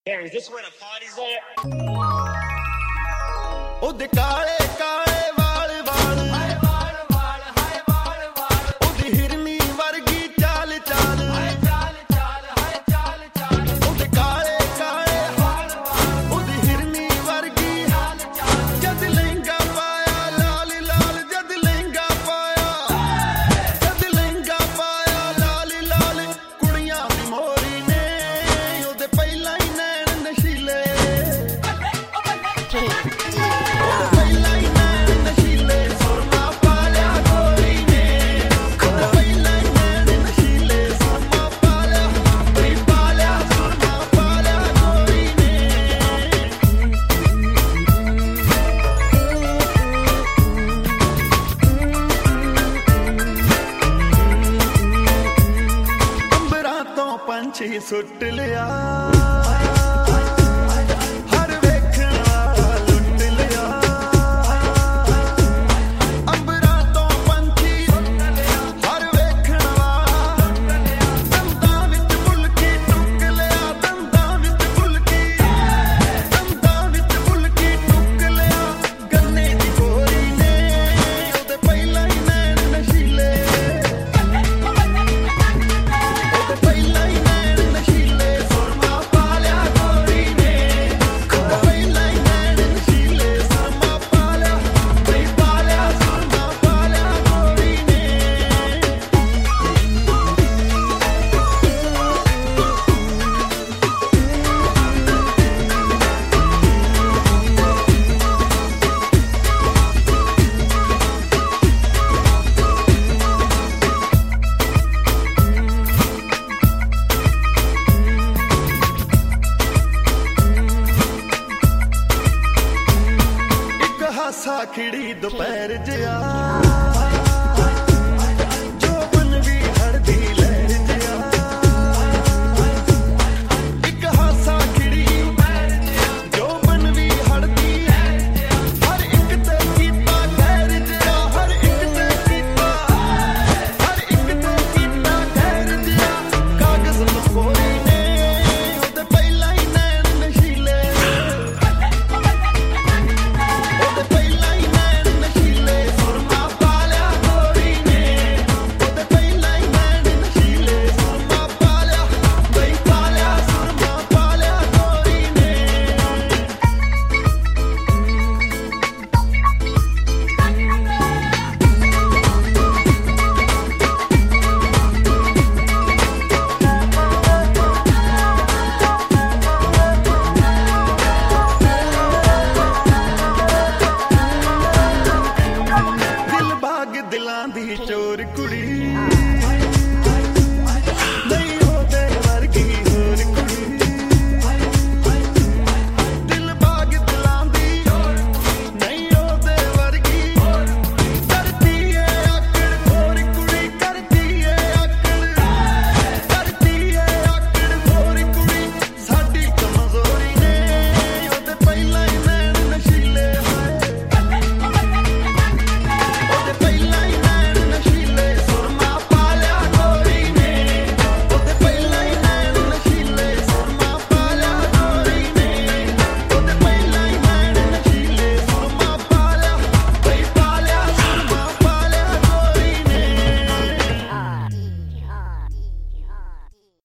Yeah, is this where the party's at? ਉਹਦੇ ਕਾਲੇ ਕਾਲੇ ਵਾਲ ਵਾਲ ਹਾਏ ਵਾਲ ਵਾਲ ਹਾਏ ਵਾਲ ਵਾਲ ਉਹਦੀ ਹਿਰਨੀ ਵਰਗੀ ਚਾਲ ਚਾਲ ਹਾਏ ਚਾਲ ਚਾਲ ਹਾਏ ਚਾਲ ਚਾਲ ਉਹਦੇ ਕਾਲੇ ਕਾਲੇ ਵਾਲ ਵਾਲ ਉਹਦੀ ਹਿਰਨੀ ਵਰਗੀ ਚਾਲ ਚਾਲ ਜਦ ਲਹਿੰਗਾ ਪਾਇਆ ਲਾਲ ਲਾਲ ਜਦ ਲਹਿੰਗਾ ਪਾਇਆ ਲਾਲ ਲਾਲ ਕੁੜੀਆਂ ਦੀ ਮੋਰੀ ਨੇ ਉਹਦੇ ਪਹਿਲਾਂ ਹੀ ਨੈਣ ਨਸ਼ੀਲੇ ਪੰਛੀ ਸੁੱਟ ਲਿਆ ਹਰ ਵੇਖਣ ਵਾਲਾ ਲੁੱਟ ਲਿਆ ਅੰਬਰਾਂ ਤੋਂ ਪੰਛੀ ਸੁੱਟ ਲਿਆ ਹਰ ਵੇਖਣ ਵਾਲਾ ਦੰਦਾਂ ਵਿੱਚ ਫੁਲਕੀ ਟੁੱਕ ਲਿਆ ਦੰਦਾਂ ਵਿੱਚ ਫੁਲਕੀ ਟੁੱਕ ਲਿਆ ਗੰਨੇ ਦੀ ਗੋਰੀ ਨੇ ਉਹਦੇ ਪਹਿਲਾਂ ਹੀ ਨੈਣ ਨਸ਼ੀਲੇ ਸਾਖੜੀ ਦੁਪਹਿਰ ਜਿਆ